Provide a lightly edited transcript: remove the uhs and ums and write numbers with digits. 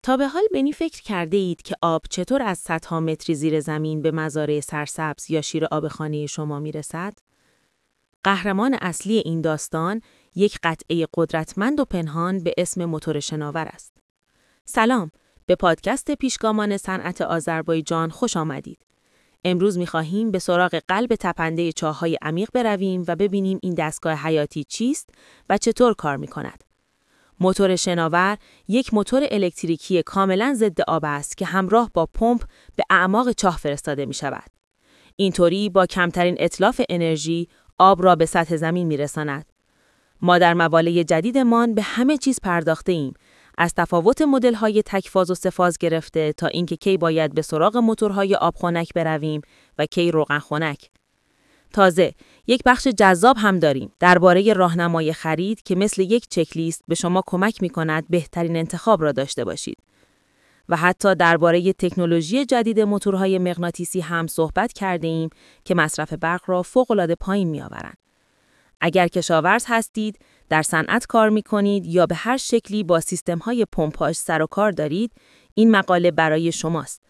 تا به حال به این فکر کرده اید که آب چطور از صدها متری زیر زمین به مزارع سرسبز یا شیر آبخانه شما میرسد؟ قهرمان اصلی این داستان یک قطعه قدرتمند و پنهان به اسم موتور شناور است. سلام، به پادکست پیشگامان صنعت آذربایجان خوش آمدید. امروز می‌خواهیم به سراغ قلب تپنده چاه‌های عمیق برویم و ببینیم این دستگاه حیاتی چیست و چطور کار می‌کند. موتور شناور یک موتور الکتریکی کاملاً ضد آب است که همراه با پمپ به اعماق چاه فرستاده می‌شود. اینطوری با کمترین اتلاف انرژی آب را به سطح زمین می‌رساند. ما در مقاله جدیدمان به همه چیز پرداخته ایم، از تفاوت مدل‌های تک‌فاز و سه‌فاز گرفته تا اینکه کی باید به سراغ موتورهای آبخنک برویم و کی روغن خنک. تازه یک بخش جذاب هم داریم درباره راهنمای خرید که مثل یک چکلیست به شما کمک می‌کند بهترین انتخاب را داشته باشید. و حتی درباره تکنولوژی جدید موتورهای مغناطیسی هم صحبت کرده‌ایم که مصرف برق را فوق‌العاده پایین می‌آورند. اگر کشاورز هستید، در صنعت کار می‌کنید یا به هر شکلی با سیستم‌های پمپاژ سر و کار دارید، این مقاله برای شماست.